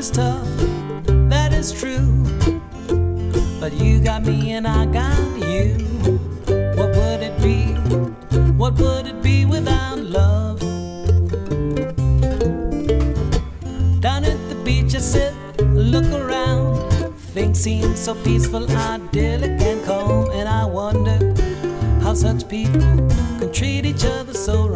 is tough, that is true. But you got me and I got you. What would it be? What would it be without love? Down at the beach I sit, look around. Things seem so peaceful, idyllic and calm. And I wonder how such people can treat each other so wrong.